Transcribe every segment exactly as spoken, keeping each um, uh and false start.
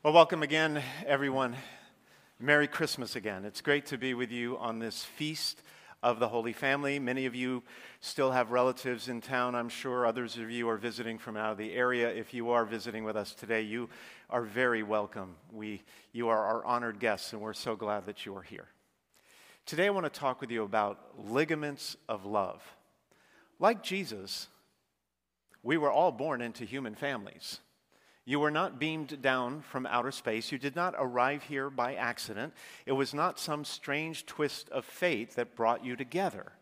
Well, welcome again, everyone. Merry Christmas again. It's great to be with you on this feast of the Holy Family. Many of you still have relatives in town, I'm sure. Others of you are visiting from out of the area. If you are visiting with us today, you are very welcome. We, you are our honored guests, and we're so glad that you are here. Today I want to talk with you about ligaments of love. Like Jesus, we were all born into human families. You were not beamed down from outer space. You did not arrive here by accident. It was not some strange twist of fate that brought you together.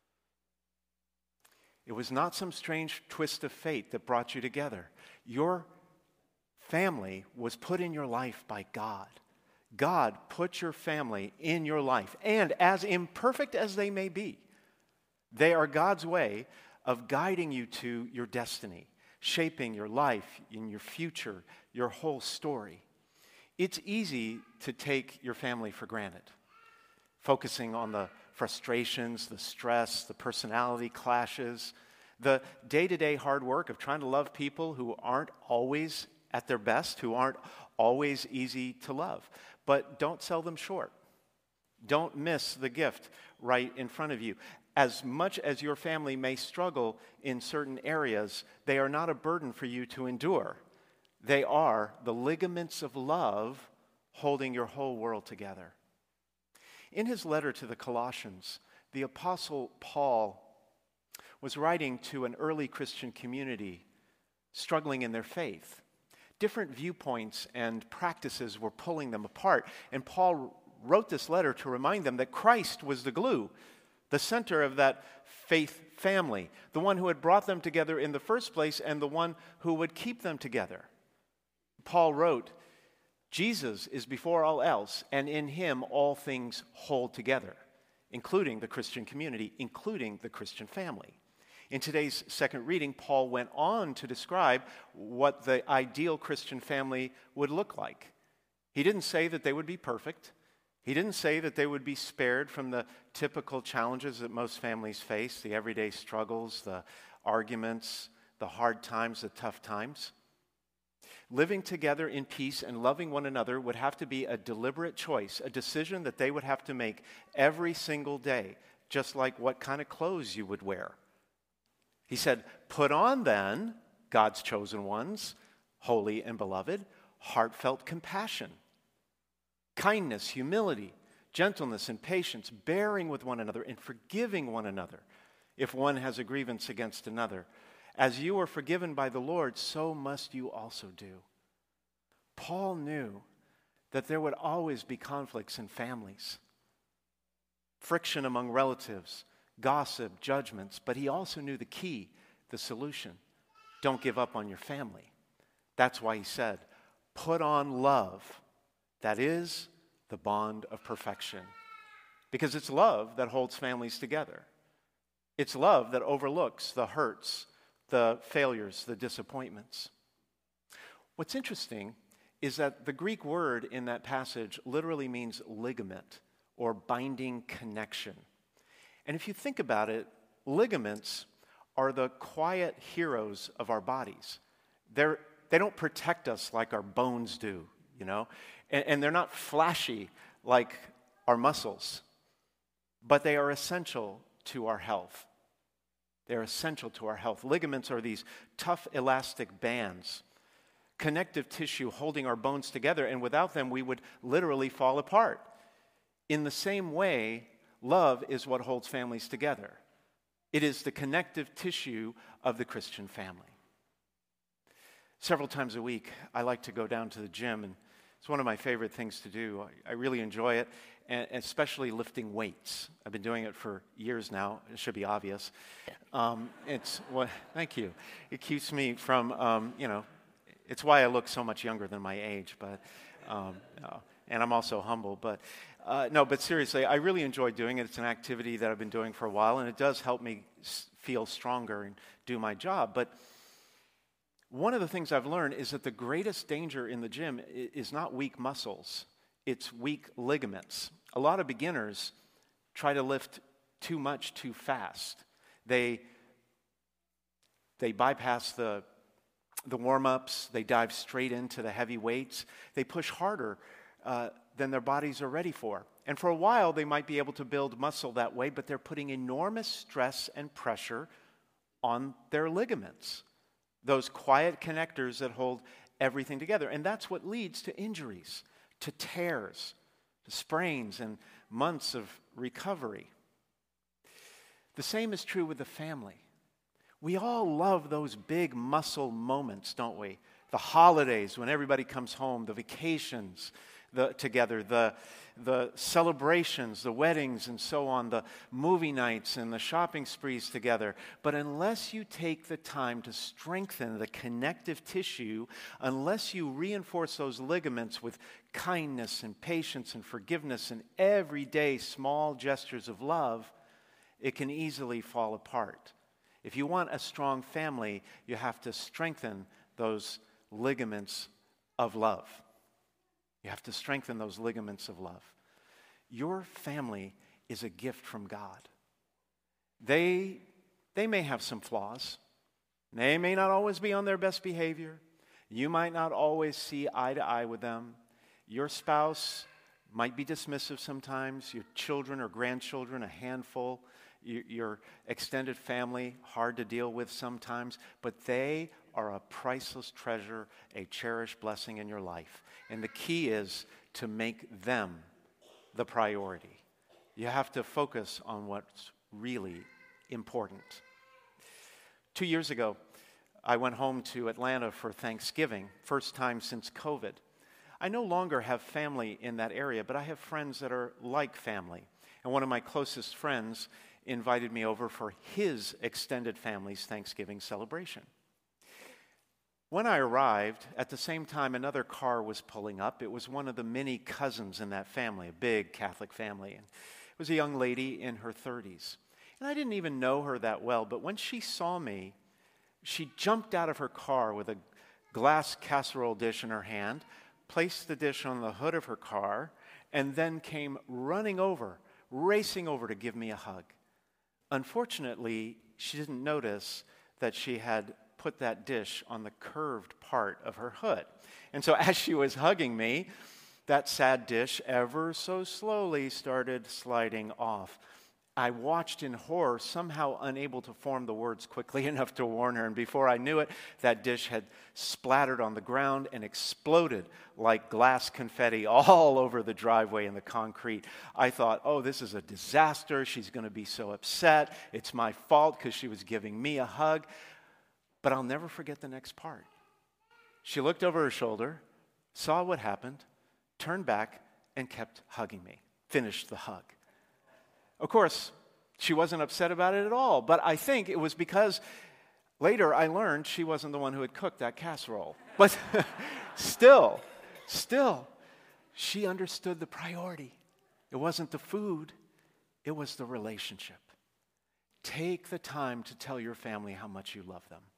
It was not some strange twist of fate that brought you together. Your family was put in your life by God. God put your family in your life. And as imperfect as they may be, they are God's way of guiding you to your destiny, shaping your life and your future, your whole story. It's easy to take your family for granted, focusing on the frustrations, the stress, the personality clashes, the day-to-day hard work of trying to love people who aren't always at their best, who aren't always easy to love. But don't sell them short. Don't miss the gift right in front of you. As much as your family may struggle in certain areas, they are not a burden for you to endure. They are the ligaments of love holding your whole world together. In his letter to the Colossians, the Apostle Paul was writing to an early Christian community struggling in their faith. Different viewpoints and practices were pulling them apart, and Paul wrote this letter to remind them that Christ was the glue, the center of that faith family, the one who had brought them together in the first place and the one who would keep them together. Paul wrote, Jesus is before all else, and in him all things hold together, including the Christian community, including the Christian family. In today's second reading, Paul went on to describe what the ideal Christian family would look like. He didn't say that they would be perfect. He didn't say that they would be spared from the typical challenges that most families face, the everyday struggles, the arguments, the hard times, the tough times. Living together in peace and loving one another would have to be a deliberate choice, a decision that they would have to make every single day, just like what kind of clothes you would wear. He said, put on then, God's chosen ones, holy and beloved, heartfelt compassion, kindness, humility, gentleness, and patience, bearing with one another and forgiving one another if one has a grievance against another. As you are forgiven by the Lord, so must you also do. Paul knew that there would always be conflicts in families, friction among relatives, gossip, judgments, but he also knew the key, the solution. Don't give up on your family. That's why he said, put on love. That is the bond of perfection. Because it's love that holds families together. It's love that overlooks the hurts, the failures, the disappointments. What's interesting is that the Greek word in that passage literally means ligament or binding connection. And if you think about it, ligaments are the quiet heroes of our bodies. They're, they don't protect us like our bones do, you know, and, and they're not flashy like our muscles, but they are essential to our health. They're essential to our health. Ligaments are these tough elastic bands, connective tissue holding our bones together, and without them we would literally fall apart. In the same way, love is what holds families together. It is the connective tissue of the Christian family. Several times a week, I like to go down to the gym, and it's one of my favorite things to do. I, I really enjoy it, and especially lifting weights. I've been doing it for years now. It should be obvious. Um, it's well, thank you. It keeps me from, um, you know, it's why I look so much younger than my age, but, um, no. And I'm also humble, but uh, no, but seriously, I really enjoy doing it. It's an activity that I've been doing for a while, and it does help me s- feel stronger and do my job. But one of the things I've learned is that the greatest danger in the gym is not weak muscles, it's weak ligaments. A lot of beginners try to lift too much too fast. They, they bypass the the warm-ups, they dive straight into the heavy weights. They push harder uh, than their bodies are ready for. And for a while, they might be able to build muscle that way, but they're putting enormous stress and pressure on their ligaments, those quiet connectors that hold everything together. And that's what leads to injuries, to tears, to sprains, and months of recovery. The same is true with the family. We all love those big muscle moments, don't we? The holidays when everybody comes home, the vacations the, together, the, the celebrations, the weddings and so on, the movie nights and the shopping sprees together. But unless you take the time to strengthen the connective tissue, unless you reinforce those ligaments with kindness and patience and forgiveness and everyday small gestures of love, it can easily fall apart. If you want a strong family, you have to strengthen those ligaments of love. You have to strengthen those ligaments of love. Your family is a gift from God. They, they may have some flaws. They may not always be on their best behavior. You might not always see eye to eye with them. Your spouse might be dismissive sometimes. Your children or grandchildren, a handful. Your extended family, hard to deal with sometimes, but they are a priceless treasure, a cherished blessing in your life. And the key is to make them the priority. You have to focus on what's really important. Two years ago, I went home to Atlanta for Thanksgiving, first time since COVID. I no longer have family in that area, but I have friends that are like family. And one of my closest friends invited me over for his extended family's Thanksgiving celebration. When I arrived, at the same time another car was pulling up. It was one of the many cousins in that family, a big Catholic family. And it was a young lady in her thirties. And I didn't even know her that well, but when she saw me, she jumped out of her car with a glass casserole dish in her hand, placed the dish on the hood of her car, and then came running over, racing over to give me a hug. Unfortunately, she didn't notice that she had put that dish on the curved part of her hood. And so as she was hugging me, that sad dish ever so slowly started sliding off. I watched in horror, somehow unable to form the words quickly enough to warn her. And before I knew it, that dish had splattered on the ground and exploded like glass confetti all over the driveway and the concrete. I thought, oh, this is a disaster. She's going to be so upset. It's my fault because she was giving me a hug. But I'll never forget the next part. She looked over her shoulder, saw what happened, turned back, and kept hugging me. Finished the hug. Of course, she wasn't upset about it at all, but I think it was because later I learned she wasn't the one who had cooked that casserole. But still, still, she understood the priority. It wasn't the food, it was the relationship. Take the time to tell your family how much you love them,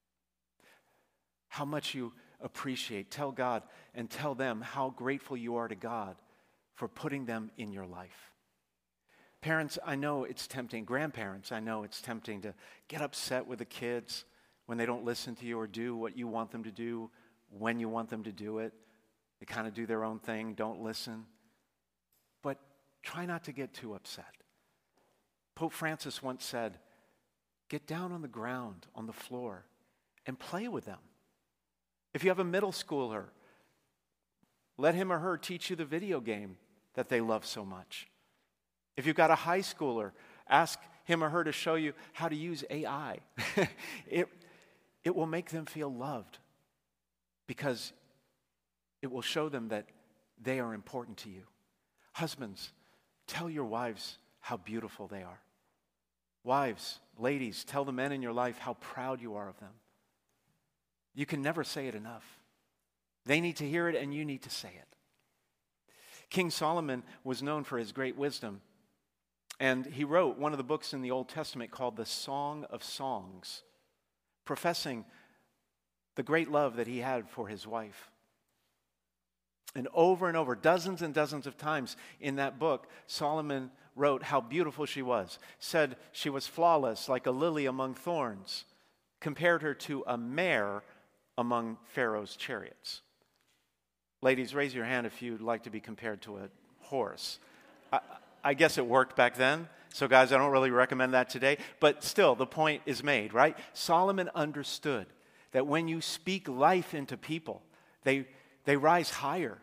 how much you appreciate. Tell God and tell them how grateful you are to God for putting them in your life. Parents, I know it's tempting. Grandparents, I know it's tempting to get upset with the kids when they don't listen to you or do what you want them to do when you want them to do it. They kind of do their own thing, don't listen. But try not to get too upset. Pope Francis once said, get down on the ground, on the floor, and play with them. If you have a middle schooler, let him or her teach you the video game that they love so much. If you've got a high schooler, ask him or her to show you how to use A I. it, it will make them feel loved because it will show them that they are important to you. Husbands, tell your wives how beautiful they are. Wives, ladies, tell the men in your life how proud you are of them. You can never say it enough. They need to hear it and you need to say it. King Solomon was known for his great wisdom. And he wrote one of the books in the Old Testament called the Song of Songs, professing the great love that he had for his wife. And over and over, dozens and dozens of times in that book, Solomon wrote how beautiful she was, said she was flawless like a lily among thorns, compared her to a mare among Pharaoh's chariots. Ladies, raise your hand if you'd like to be compared to a horse. I, I guess it worked back then. So guys, I don't really recommend that today. But still, the point is made, right? Solomon understood that when you speak life into people, they, they rise higher.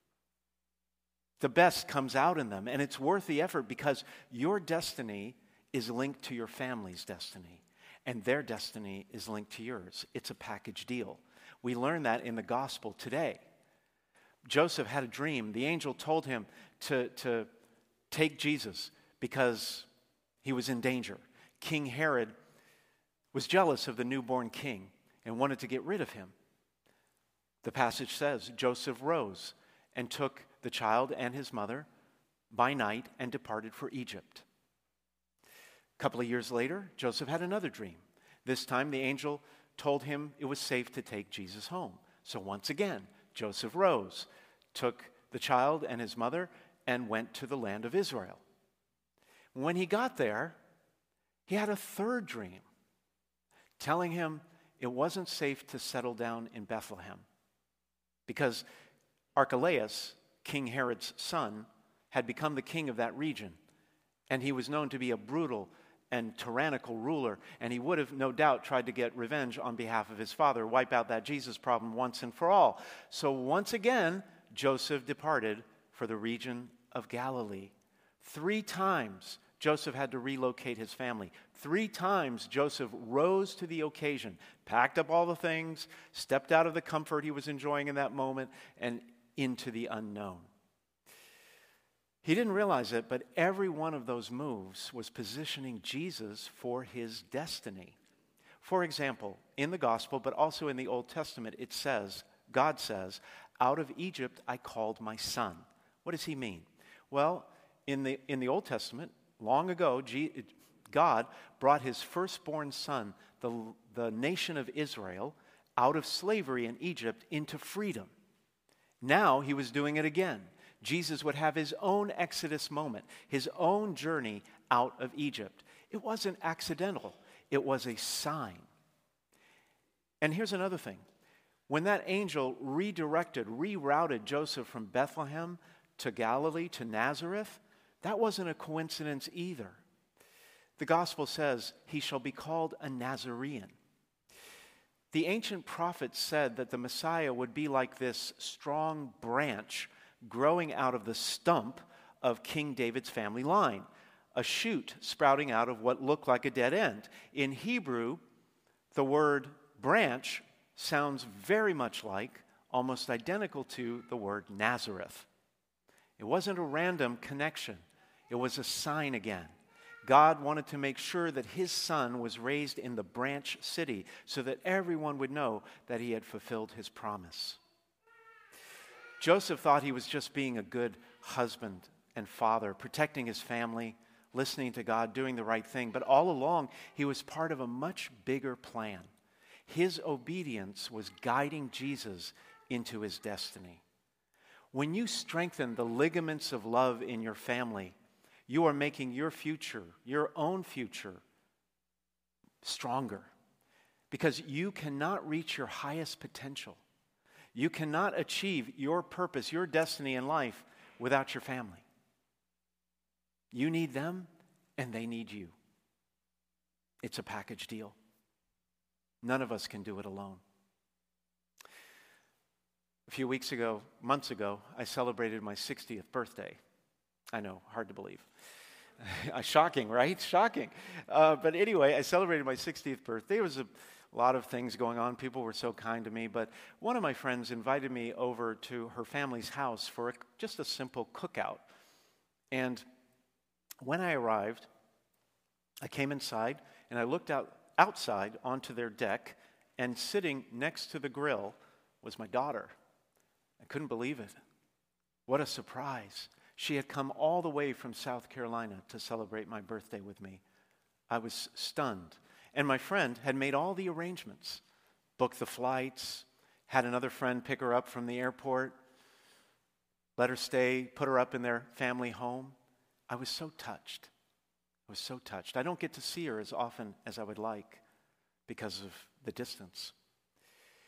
The best comes out in them. And it's worth the effort because your destiny is linked to your family's destiny. And their destiny is linked to yours. It's a package deal. We learn that in the gospel today. Joseph had a dream. The angel told him to, to take Jesus because he was in danger. King Herod was jealous of the newborn king and wanted to get rid of him. The passage says Joseph rose and took the child and his mother by night and departed for Egypt. A couple of years later, Joseph had another dream. This time the angel told him it was safe to take Jesus home. So once again, Joseph rose, took the child and his mother, and went to the land of Israel. When he got there, he had a third dream, telling him it wasn't safe to settle down in Bethlehem because Archelaus, King Herod's son, had become the king of that region, and he was known to be a brutal and tyrannical ruler, and he would have no doubt tried to get revenge on behalf of his father, wipe out that Jesus problem once and for all. So once again, Joseph departed for the region of Galilee. Three times Joseph had to relocate his family. Three times Joseph rose to the occasion, packed up all the things, stepped out of the comfort he was enjoying in that moment, and into the unknown. He didn't realize it, but every one of those moves was positioning Jesus for his destiny. For example, in the gospel, but also in the Old Testament, it says, God says, "Out of Egypt I called my son." What does he mean? Well, in the, in the Old Testament, long ago, God brought his firstborn son, the, the nation of Israel, out of slavery in Egypt into freedom. Now he was doing it again. Jesus would have his own Exodus moment, his own journey out of Egypt. It wasn't accidental. It was a sign. And here's another thing. When that angel redirected, rerouted Joseph from Bethlehem to Galilee to Nazareth, that wasn't a coincidence either. The gospel says he shall be called a Nazarene. The ancient prophets said that the Messiah would be like this strong branch growing out of the stump of King David's family line, a shoot sprouting out of what looked like a dead end. In Hebrew, the word branch sounds very much like, almost identical to, the word Nazareth. It wasn't a random connection. It was a sign again. God wanted to make sure that his son was raised in the branch city so that everyone would know that he had fulfilled his promise. Joseph thought he was just being a good husband and father, protecting his family, listening to God, doing the right thing. But all along, he was part of a much bigger plan. His obedience was guiding Jesus into his destiny. When you strengthen the ligaments of love in your family, you are making your future, your own future, stronger. Because you cannot reach your highest potential. You cannot achieve your purpose, your destiny in life without your family. You need them, and they need you. It's a package deal. None of us can do it alone. A few weeks ago, months ago, I celebrated my sixtieth birthday. I know, hard to believe. Shocking, right? Shocking. Uh, but anyway, I celebrated my sixtieth birthday. There was a lot of things going on. People were so kind to me. But one of my friends invited me over to her family's house for a, just a simple cookout. And when I arrived, I came inside and I looked out outside onto their deck, and sitting next to the grill was my daughter. I couldn't believe it. What a surprise. She had come all the way from South Carolina to celebrate my birthday with me. I was stunned. And my friend had made all the arrangements, booked the flights, had another friend pick her up from the airport, let her stay, put her up in their family home. I was so touched. I was so touched. I don't get to see her as often as I would like because of the distance.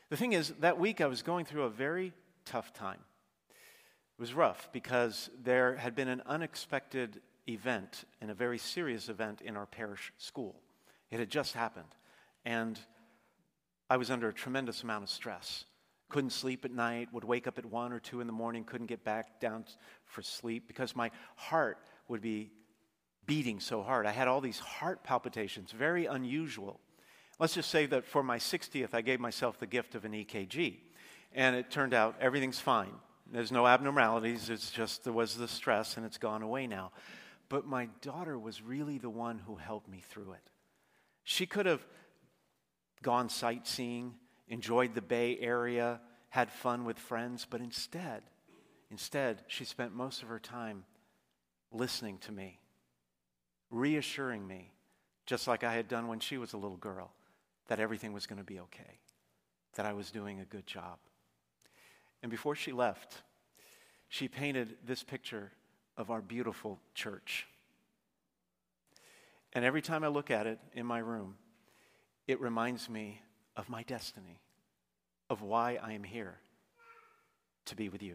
The thing is, that week I was going through a very tough time. It was rough because there had been an unexpected event, and a very serious event in our parish school. It had just happened, and I was under a tremendous amount of stress. Couldn't sleep at night, would wake up at one or two in the morning, couldn't get back down for sleep because my heart would be beating so hard. I had all these heart palpitations, very unusual. Let's just say that for my sixtieth, I gave myself the gift of an E K G, and it turned out everything's fine. There's no abnormalities, it's just there was the stress, and it's gone away now. But my daughter was really the one who helped me through it. She could have gone sightseeing, enjoyed the Bay Area, had fun with friends, but instead, instead, she spent most of her time listening to me, reassuring me, just like I had done when she was a little girl, that everything was going to be okay, that I was doing a good job. And before she left, she painted this picture of our beautiful church. And every time I look at it in my room, it reminds me of my destiny, of why I am here, to be with you.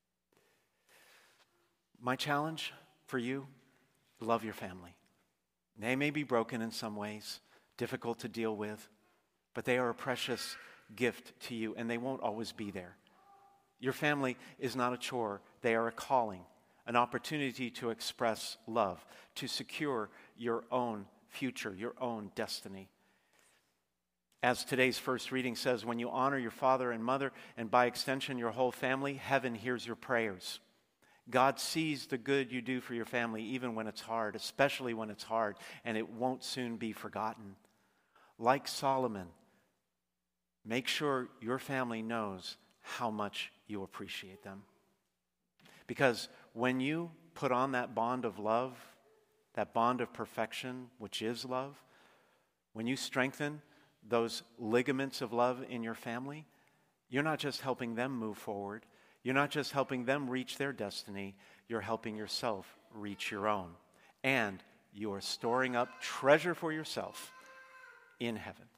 My challenge for you, love your family. They may be broken in some ways, difficult to deal with, but they are a precious gift to you, and they won't always be there. Your family is not a chore. They are a calling, an opportunity to express love, to secure your own future, your own destiny. As today's first reading says, when you honor your father and mother, and by extension your whole family, heaven hears your prayers. God sees the good you do for your family even when it's hard, especially when it's hard, and it won't soon be forgotten. Like Solomon, make sure your family knows how much you appreciate them. Because when you put on that bond of love, that bond of perfection, which is love, when you strengthen those ligaments of love in your family, you're not just helping them move forward. You're not just helping them reach their destiny. You're helping yourself reach your own. And you are storing up treasure for yourself in heaven.